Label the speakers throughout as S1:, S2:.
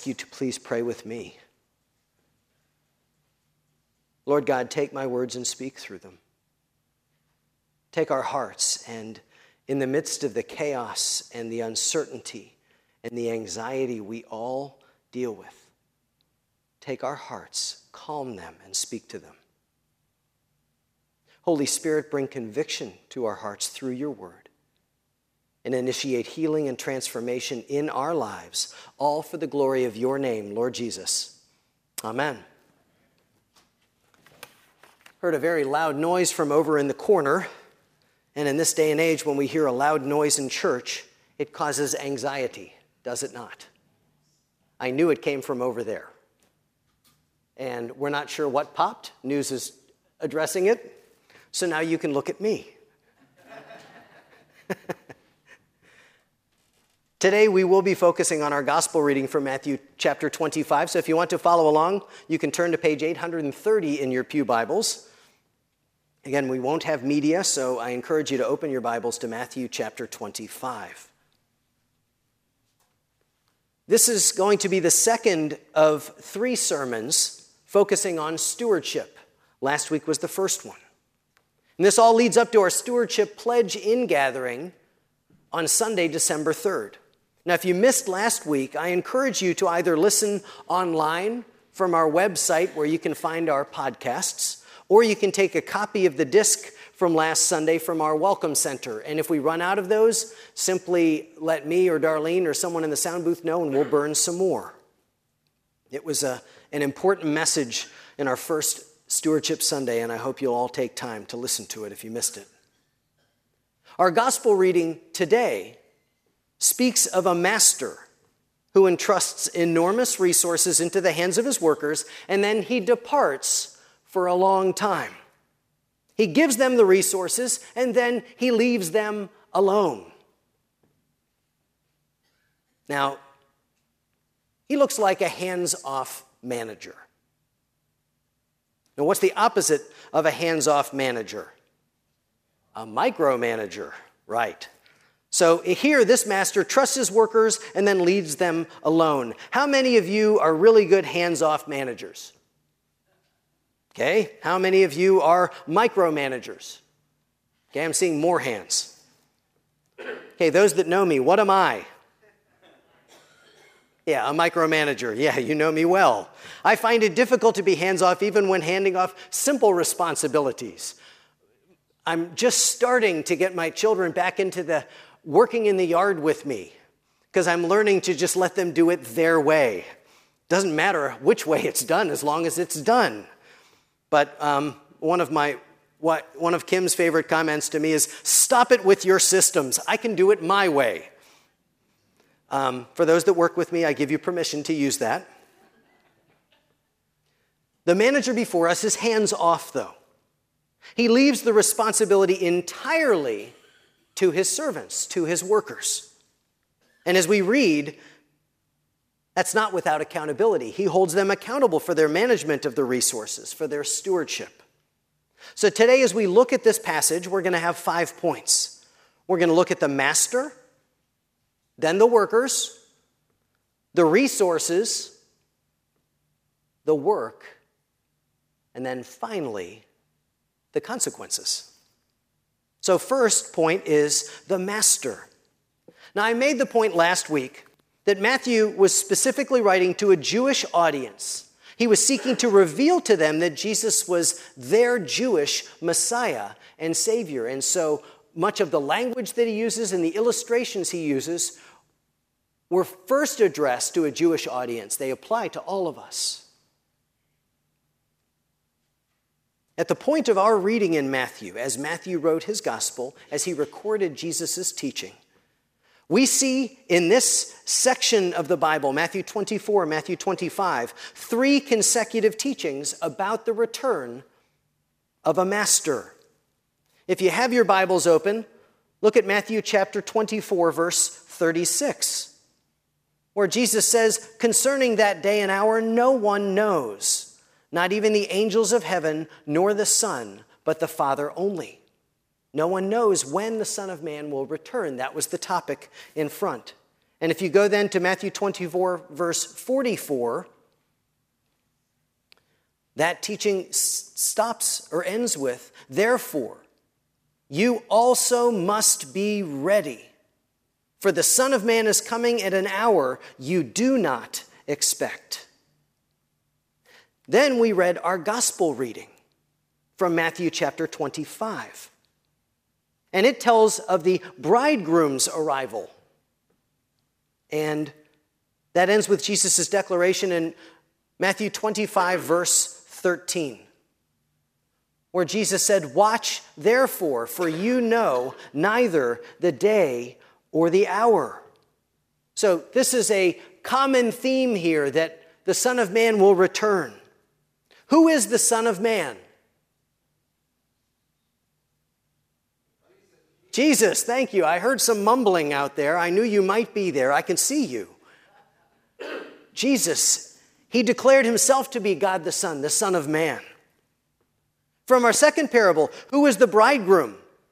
S1: you to please pray with me. Lord God, take my words and speak through them. Take our hearts, and in the midst of the chaos and the uncertainty and the anxiety we all deal with, take our hearts, calm them, and speak to them. Holy Spirit, bring conviction to our hearts through your word and initiate healing and transformation in our lives, all for the glory of your name, Lord Jesus. Amen. Heard a very loud noise from over in the corner, and in this day and age, when we hear a loud noise in church, it causes anxiety, does it not? I knew it came from over there. And we're not sure what popped. News is addressing it. So now you can look at me. Today we will be focusing on our gospel reading from Matthew chapter 25. So if you want to follow along, you can turn to page 830 in your pew Bibles. Again, we won't have media, so I encourage you to open your Bibles to Matthew chapter 25. This is going to be the second of 3 sermons focusing on stewardship. Last week was the first one. And this all leads up to our stewardship pledge in-gathering on Sunday, December 3rd. Now, if you missed last week, I encourage you to either listen online from our website where you can find our podcasts, or you can take a copy of the disc from last Sunday from our Welcome Center. And if we run out of those, simply let me or Darlene or someone in the sound booth know, and we'll burn some more. It was an important message in our first Stewardship Sunday, and I hope you'll all take time to listen to it if you missed it. Our gospel reading today speaks of a master who entrusts enormous resources into the hands of his workers, and then he departs for a long time. He gives them the resources, and then he leaves them alone. Now, he looks like a hands-off manager. Now, what's the opposite of a hands-off manager? A micromanager, right. So here, this master trusts his workers and then leaves them alone. How many of you are really good hands-off managers? Okay, how many of you are micromanagers? Okay, I'm seeing more hands. Okay, those that know me, what am I? Yeah, a micromanager. Yeah, you know me well. I find it difficult to be hands-off even when handing off simple responsibilities. I'm just starting to get my children back into the working in the yard with me because I'm learning to just let them do it their way. Doesn't matter which way it's done as long as it's done. But one of Kim's favorite comments to me is, "Stop it with your systems. I can do it my way." For those that work with me, I give you permission to use that. The manager before us is hands-off, though. He leaves the responsibility entirely to his servants, to his workers. And as we read, that's not without accountability. He holds them accountable for their management of the resources, for their stewardship. So today, as we look at this passage, we're going to have 5 points. We're going to look at the master, then the workers, the resources, the work, and then finally, the consequences. So first point is the master. Now, I made the point last week that Matthew was specifically writing to a Jewish audience. He was seeking to reveal to them that Jesus was their Jewish Messiah and Savior. And so much of the language that he uses and the illustrations he uses were first addressed to a Jewish audience. They apply to all of us. At the point of our reading in Matthew, as Matthew wrote his gospel, as he recorded Jesus' teaching, we see in this section of the Bible, Matthew 24, Matthew 25, 3 consecutive teachings about the return of a master. If you have your Bibles open, look at Matthew chapter 24, verse 36, where Jesus says, "Concerning that day and hour, no one knows, not even the angels of heaven, nor the Son, but the Father only. No one knows when the Son of Man will return." That was the topic in front. And if you go then to Matthew 24, verse 44, that teaching stops or ends with, therefore, you also must be ready, for the Son of Man is coming at an hour you do not expect. Then we read our gospel reading from Matthew chapter 25. And it tells of the bridegroom's arrival. And that ends with Jesus' declaration in Matthew 25, verse 13, where Jesus said, watch therefore, for you know neither the day or the hour. So this is a common theme here, that the Son of Man will return. Who is the Son of Man? Jesus, thank you. I heard some mumbling out there. I knew you might be there. I can see you. Jesus, he declared himself to be God the Son of Man. From our second parable, who is the bridegroom?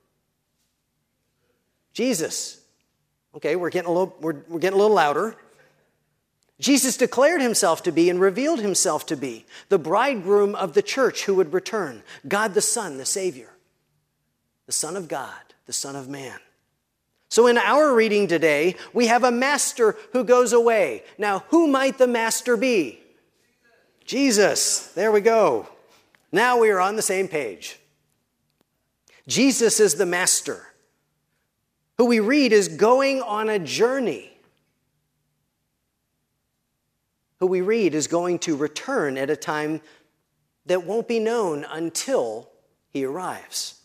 S1: Jesus. Okay, we're getting a little louder. Jesus declared himself to be and revealed himself to be the bridegroom of the church who would return, God the Son, the Savior, the Son of God, the Son of Man. So in our reading today, we have a master who goes away. Now, who might the master be? Jesus. There we go. Now we are on the same page. Jesus is the master, who we read is going on a journey, who we read is going to return at a time that won't be known until he arrives.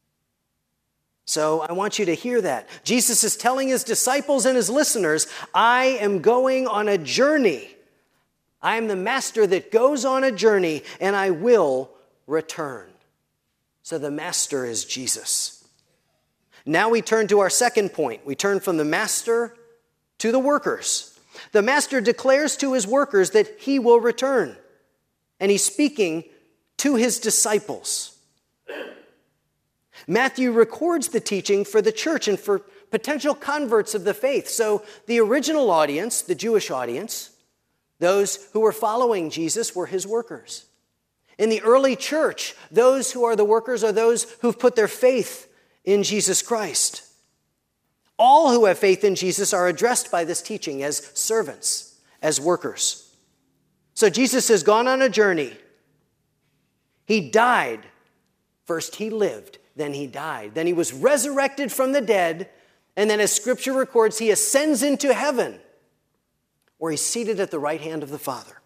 S1: So I want you to hear that. Jesus is telling his disciples and his listeners, I am going on a journey. I am the master that goes on a journey, and I will return. So the master is Jesus. Now we turn to our second point. We turn from the master to the workers. The master declares to his workers that he will return, and he's speaking to his disciples. Matthew records the teaching for the church and for potential converts of the faith. So the original audience, the Jewish audience, those who were following Jesus were his workers. In the early church, those who are the workers are those who've put their faith in Jesus Christ. All who have faith in Jesus are addressed by this teaching as servants, as workers. So Jesus has gone on a journey. He died. First he lived, then he died. Then he was resurrected from the dead, and then as Scripture records, he ascends into heaven, where he's seated at the right hand of the Father.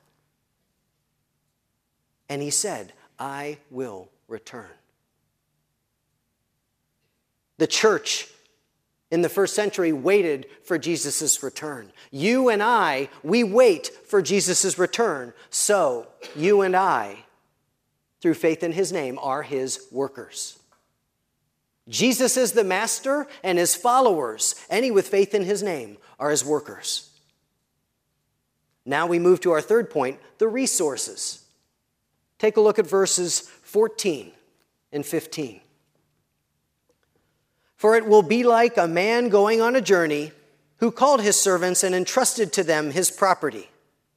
S1: And he said, I will return. The church in the first century waited for Jesus' return. You and I, we wait for Jesus' return. So you and I, through faith in his name, are his workers. Jesus is the master, and his followers, any with faith in his name, are his workers. Now we move to our third point, the resources. Take a look at verses 14 and 15. For it will be like a man going on a journey who called his servants and entrusted to them his property.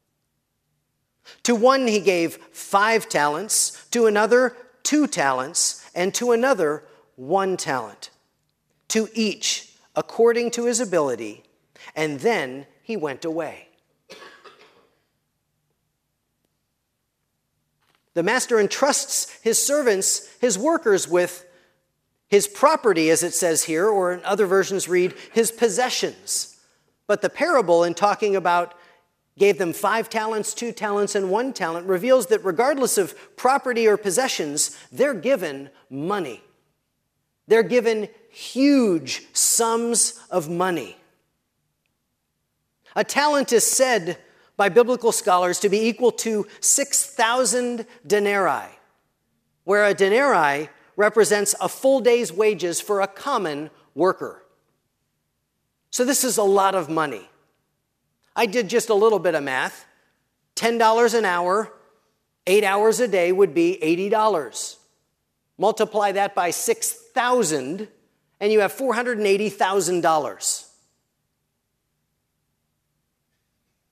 S1: To one he gave 5 talents, to another 2 talents, and to another 1 talent, to each according to his ability, and then he went away. The master entrusts his servants, his workers, with his property, as it says here, or in other versions read, his possessions. But the parable, in talking about gave them 5 talents, 2 talents, and 1 talent, reveals that regardless of property or possessions, they're given money. They're given huge sums of money. A talent is said by biblical scholars to be equal to 6,000 denarii, where a denarii represents a full day's wages for a common worker. So this is a lot of money. I did just a little bit of math. $10 an hour, 8 hours a day would be $80. Multiply that by 6,000, and you have $480,000.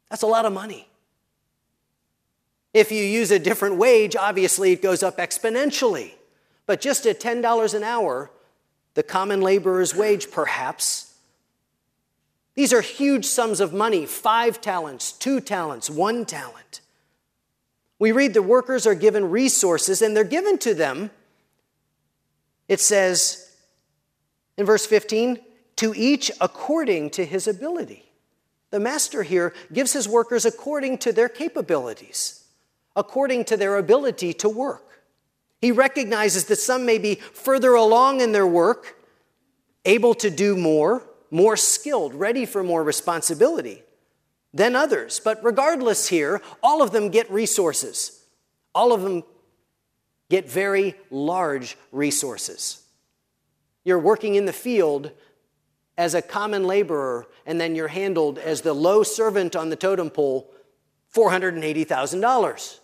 S1: That's a lot of money. If you use a different wage, obviously it goes up exponentially. But just at $10 an hour, the common laborer's wage perhaps, these are huge sums of money, 5 talents, 2 talents, 1 talent. We read the workers are given resources, and they're given to them, it says in verse 15, to each according to his ability. The master here gives his workers according to their capabilities, according to their ability to work. He recognizes that some may be further along in their work, able to do more skilled, ready for more responsibility than others. But regardless here, all of them get resources. All of them get very large resources. You're working in the field as a common laborer, and then you're handled as the low servant on the totem pole, $480,000.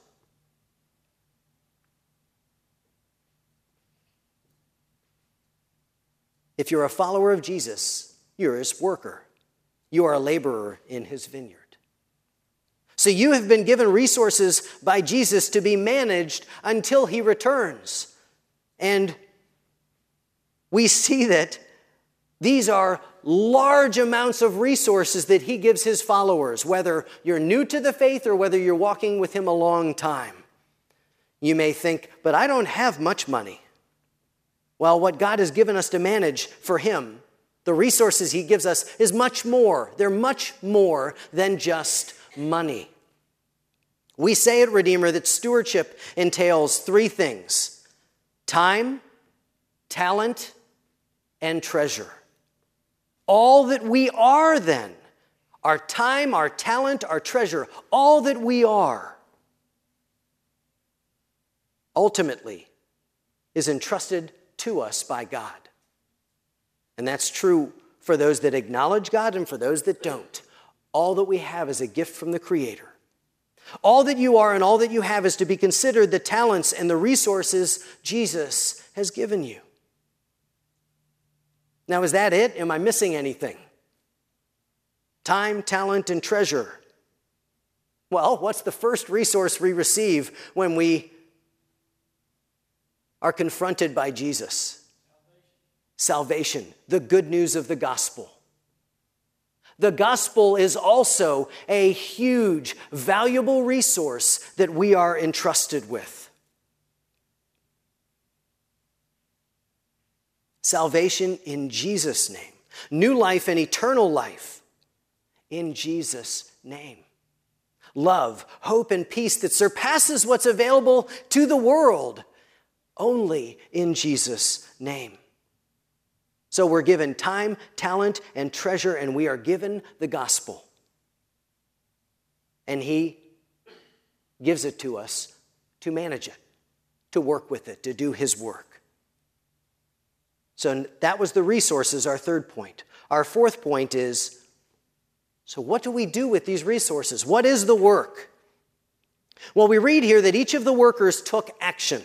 S1: If you're a follower of Jesus, you're his worker. You are a laborer in his vineyard. So you have been given resources by Jesus to be managed until he returns. And we see that these are large amounts of resources that he gives his followers, whether you're new to the faith or whether you're walking with him a long time. You may think, but I don't have much money. Well, what God has given us to manage for him, the resources he gives us, is much more. They're much more than just money. We say at Redeemer that stewardship entails 3 things: time, talent, and treasure. All that we are then, our time, our talent, our treasure, all that we are, ultimately is entrusted to us by God. And that's true for those that acknowledge God and for those that don't. All that we have is a gift from the Creator. All that you are and all that you have is to be considered the talents and the resources Jesus has given you. Now, is that it? Am I missing anything? Time, talent, and treasure. Well, what's the first resource we receive when we are confronted by Jesus? Salvation, the good news of the gospel. The gospel is also a huge, valuable resource that we are entrusted with. Salvation in Jesus' name. New life and eternal life in Jesus' name. Love, hope, and peace that surpasses what's available to the world only in Jesus' name. So we're given time, talent, and treasure, and we are given the gospel. And he gives it to us to manage it, to work with it, to do his work. So that was the resources, our third point. Our fourth point is, so what do we do with these resources? What is the work? Well, we read here that each of the workers took action.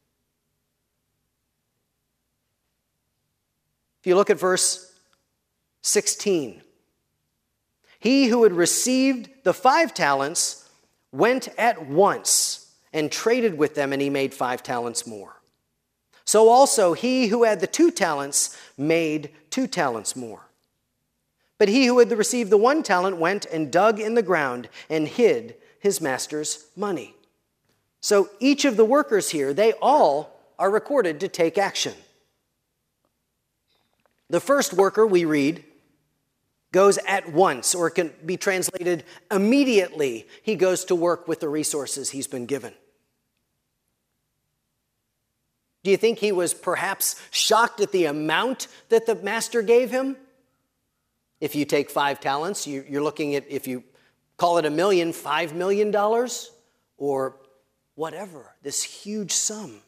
S1: If you look at verse 16, he who had received the 5 talents went at once and traded with them, and he made 5 talents more. So also he who had the 2 talents made 2 talents more. But he who had received the 1 talent went and dug in the ground and hid his master's money. So each of the workers here, they all are recorded to take action. The first worker, we read, goes at once, or it can be translated immediately. He goes to work with the resources he's been given. Do you think he was perhaps shocked at the amount that the master gave him? If you take 5 talents, you're looking at, if you call it $1 million, $5 million, or whatever, this huge sum.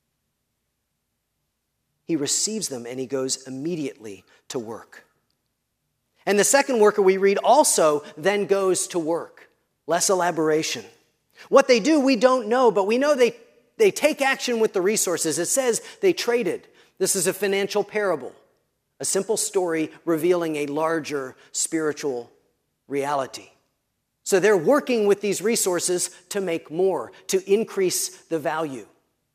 S1: He receives them and he goes immediately to work. And the second worker we read also then goes to work. Less elaboration. What they do, we don't know, but we know they take action with the resources. It says they traded. This is a financial parable, a simple story revealing a larger spiritual reality. So they're working with these resources to make more, to increase the value.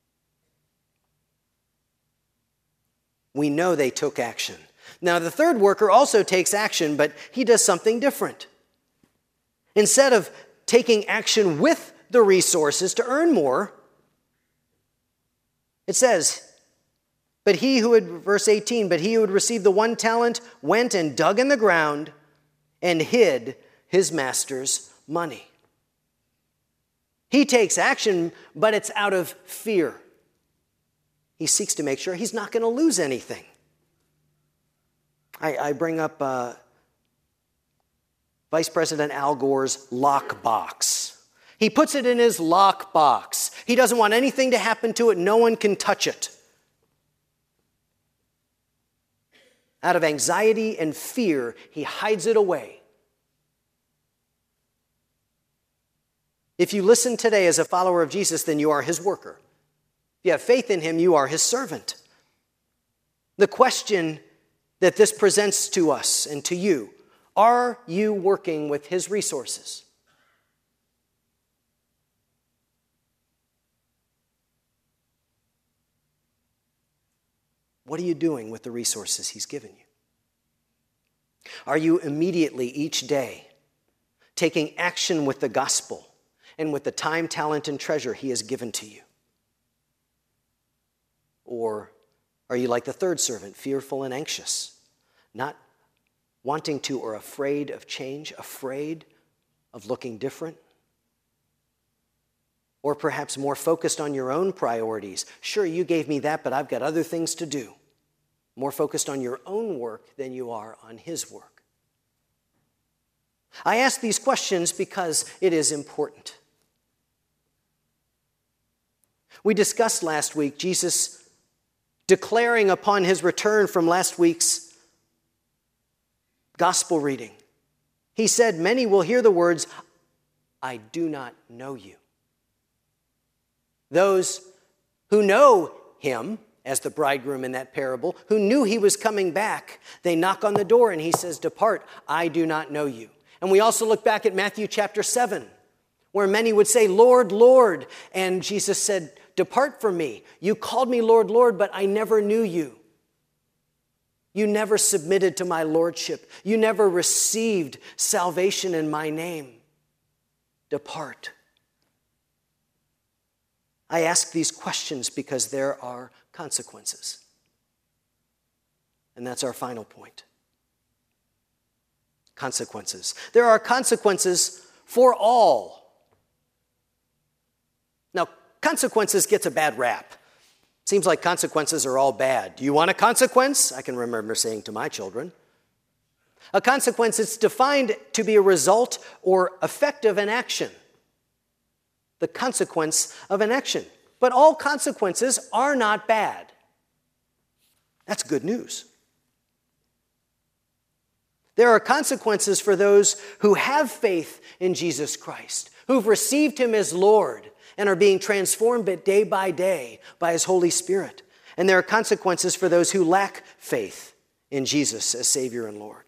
S1: We know they took action. Now, the third worker also takes action, but he does something different. Instead of taking action with the resources to earn more, it says, verse 18, but he who had received the 1 talent went and dug in the ground and hid his master's money. He takes action, but it's out of fear. He seeks to make sure he's not going to lose anything. I bring up Vice President Al Gore's lockbox. He puts it in his lockbox. He doesn't want anything to happen to it. No one can touch it. Out of anxiety and fear, he hides it away. If you listen today as a follower of Jesus, then you are his worker. If you have faith in him, you are his servant. The question that this presents to us and to you, are you working with his resources? What are you doing with the resources he's given you? Are you immediately each day taking action with the gospel and with the time, talent, and treasure he has given to you? Or are you like the third servant, fearful and anxious, not wanting to or afraid of change, afraid of looking different? Or perhaps more focused on your own priorities. Sure, you gave me that, but I've got other things to do. More focused on your own work than you are on his work. I ask these questions because it is important. We discussed last week Jesus declaring upon his return from last week's gospel reading. He said, many will hear the words, I do not know you. Those who know him, as the bridegroom in that parable, who knew he was coming back, they knock on the door and he says, depart, I do not know you. And we also look back at Matthew chapter 7, where many would say, Lord, Lord. And Jesus said, depart from me. You called me Lord, Lord, but I never knew you. You never submitted to my lordship. You never received salvation in my name. Depart. I ask these questions because there are consequences. And that's our final point. Consequences. There are consequences for all. Now, consequences gets a bad rap. Seems like consequences are all bad. Do you want a consequence? I can remember saying to my children. A consequence is defined to be a result or effect of an action. The consequence of an action. But all consequences are not bad. That's good news. There are consequences for those who have faith in Jesus Christ, who've received him as Lord and are being transformed day by day by his Holy Spirit. And there are consequences for those who lack faith in Jesus as Savior and Lord.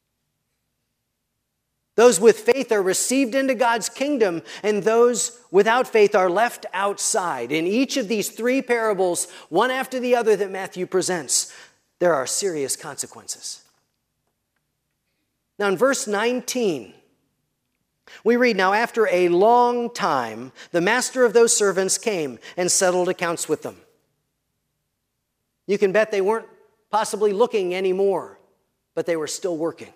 S1: Those with faith are received into God's kingdom, and those without faith are left outside. In each of these three parables, one after the other that Matthew presents, there are serious consequences. Now in verse 19, we read, now after a long time, the master of those servants came and settled accounts with them. You can bet they weren't possibly looking anymore, but they were still working.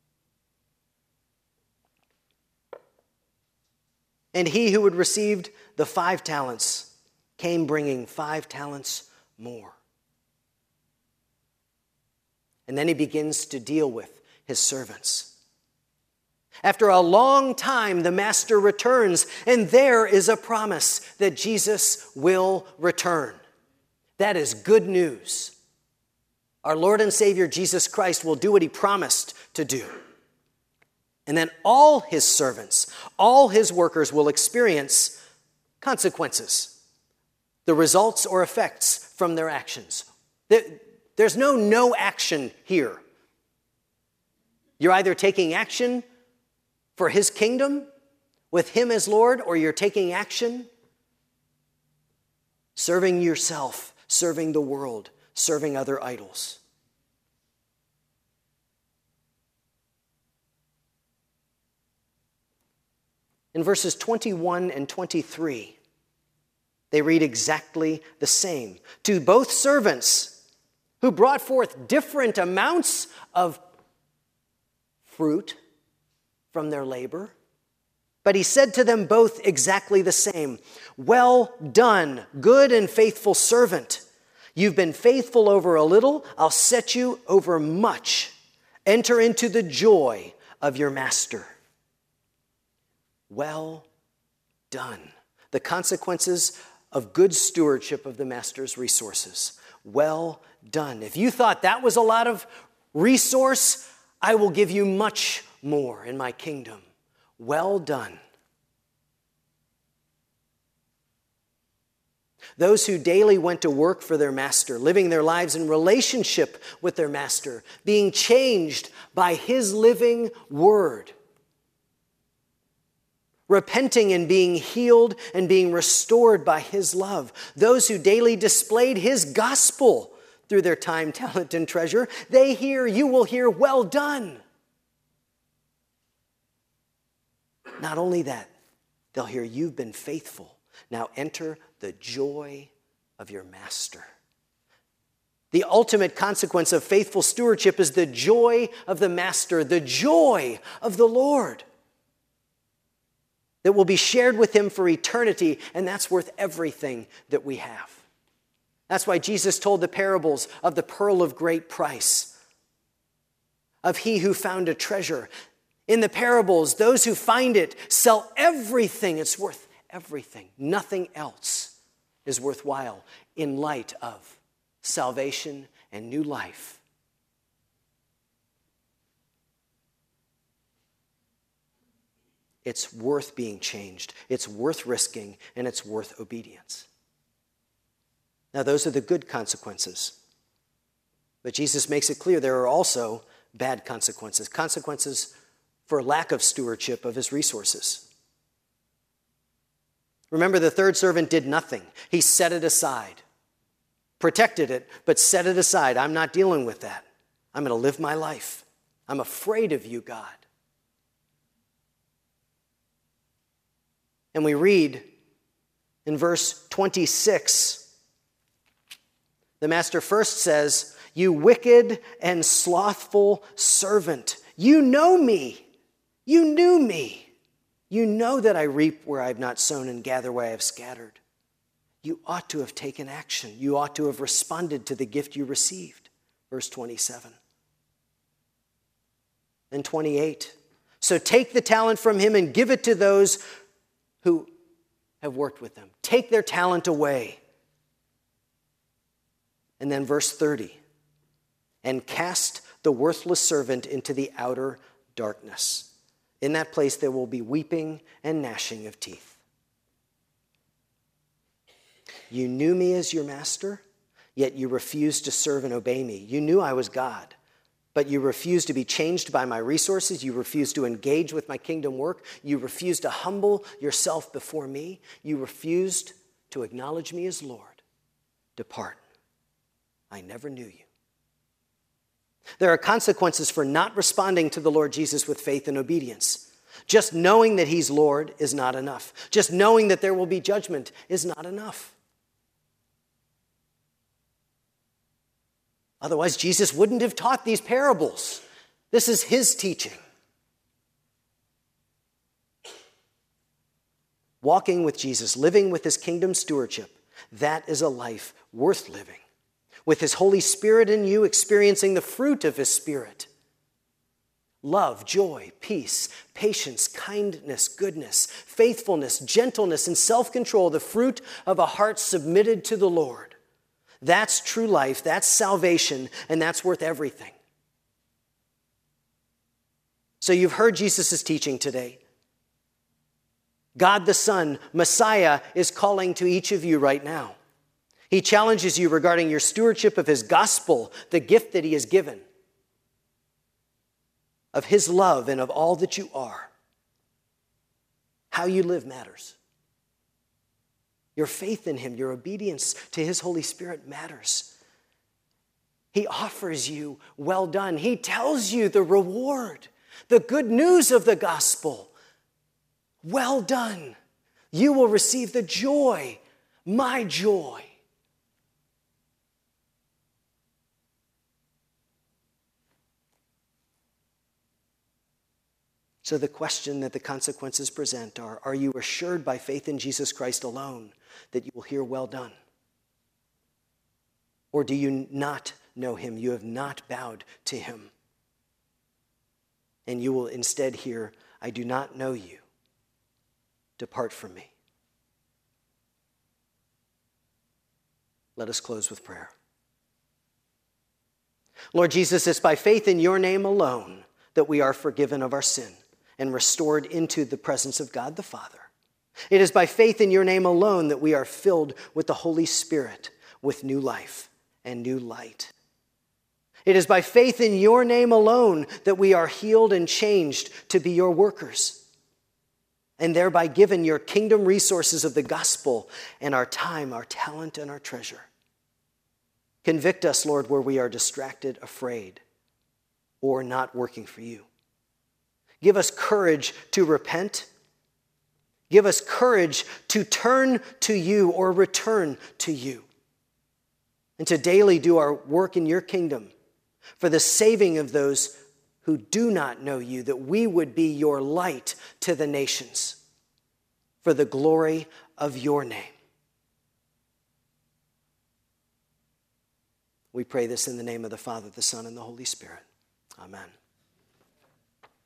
S1: And he who had received the 5 talents came bringing 5 talents more. And then he begins to deal with his servants. After a long time, the master returns, and there is a promise that Jesus will return. That is good news. Our Lord and Savior Jesus Christ will do what he promised to do. And then all his servants, all his workers will experience consequences, the results or effects from their actions. There's no action here. You're either taking action for his kingdom, with him as Lord, or you're taking action, serving yourself, serving the world, serving other idols. In verses 21 and 23, they read exactly the same. To both servants who brought forth different amounts of fruit from their labor, but he said to them both exactly the same. Well done, good and faithful servant. You've been faithful over a little, I'll set you over much. Enter into the joy of your master. Well done. The consequences of good stewardship of the master's resources. Well done. If you thought that was a lot of resource, I will give you much more in my kingdom. Well done. Those who daily went to work for their master, living their lives in relationship with their master, being changed by his living word, repenting and being healed and being restored by his love. Those who daily displayed his gospel through their time, talent, and treasure, you will hear, well done. Not only that, they'll hear, you've been faithful. Now enter the joy of your master. The ultimate consequence of faithful stewardship is the joy of the master, the joy of the Lord that will be shared with him for eternity, and that's worth everything that we have. That's why Jesus told the parables of the pearl of great price, of he who found a treasure. In the parables, those who find it sell everything. It's worth everything. Nothing else is worthwhile in light of salvation and new life. It's worth being changed. It's worth risking, and it's worth obedience. Now, those are the good consequences. But Jesus makes it clear there are also bad consequences. Consequences for lack of stewardship of his resources. Remember, the third servant did nothing. He set it aside, protected it, but set it aside. I'm not dealing with that. I'm going to live my life. I'm afraid of you, God. And we read in verse 26, the master first says, you wicked and slothful servant, you know me. You knew me. You know that I reap where I have not sown and gather where I have scattered. You ought to have taken action. You ought to have responded to the gift you received. Verse 27. And 28. So take the talent from him and give it to those who have worked with them. Take their talent away. And then verse 30. And cast the worthless servant into the outer darkness. In that place there will be weeping and gnashing of teeth. You knew me as your master, yet you refused to serve and obey me. You knew I was God, but you refused to be changed by my resources. You refused to engage with my kingdom work. You refused to humble yourself before me. You refused to acknowledge me as Lord. Depart. I never knew you. There are consequences for not responding to the Lord Jesus with faith and obedience. Just knowing that he's Lord is not enough. Just knowing that there will be judgment is not enough. Otherwise, Jesus wouldn't have taught these parables. This is his teaching. Walking with Jesus, living with his kingdom stewardship, that is a life worth living. With his Holy Spirit in you, experiencing the fruit of his Spirit. Love, joy, peace, patience, kindness, goodness, faithfulness, gentleness, and self-control, the fruit of a heart submitted to the Lord. That's true life, that's salvation, and that's worth everything. So you've heard Jesus' teaching today. God the Son, Messiah, is calling to each of you right now. He challenges you regarding your stewardship of his gospel, the gift that he has given, of his love and of all that you are. How you live matters. Your faith in him, your obedience to his Holy Spirit matters. He offers you, well done. He tells you the reward, the good news of the gospel. Well done. You will receive the joy, my joy. So the question that the consequences present are you assured by faith in Jesus Christ alone that you will hear well done? Or do you not know him? You have not bowed to him. And you will instead hear, I do not know you. Depart from me. Let us close with prayer. Lord Jesus, it's by faith in your name alone that we are forgiven of our sin and restored into the presence of God the Father. It is by faith in your name alone that we are filled with the Holy Spirit, with new life and new light. It is by faith in your name alone that we are healed and changed to be your workers, and thereby given your kingdom resources of the gospel and our time, our talent, and our treasure. Convict us, Lord, where we are distracted, afraid, or not working for you. Give us courage to repent. Give us courage to turn to you or return to you, and to daily do our work in your kingdom for the saving of those who do not know you, that we would be your light to the nations for the glory of your name. We pray this in the name of the Father, the Son, and the Holy Spirit. Amen.